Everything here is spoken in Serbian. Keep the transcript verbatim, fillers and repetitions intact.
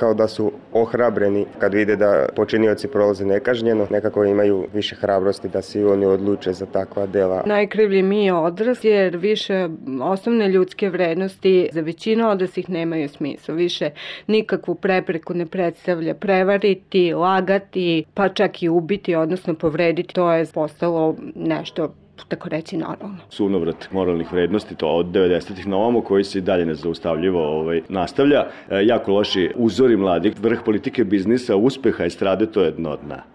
kao da su ohrabreni kad vide da počinioci prolaze nekažnjeno, nekako imaju više hrabrosti da se i oni odluče za takva dela. Najkrivlji mi je odrasli jer više osnovne ljudske vrednosti za većinu odraslih nemaju smisla. Više nikakvu prepreku ne predstavlja prevariti, lagati, pa čak i ubiti, odnosno povrediti. To je postalo nešto tako reći normalno. Sunovrat moralnih vrednosti, to od devedesetih na ovamo, koji se i dalje nezaustavljivo ovaj, nastavlja. E, jako loši uzori mladih, vrh politike, biznisa, uspeha, estrade, to je dno dna.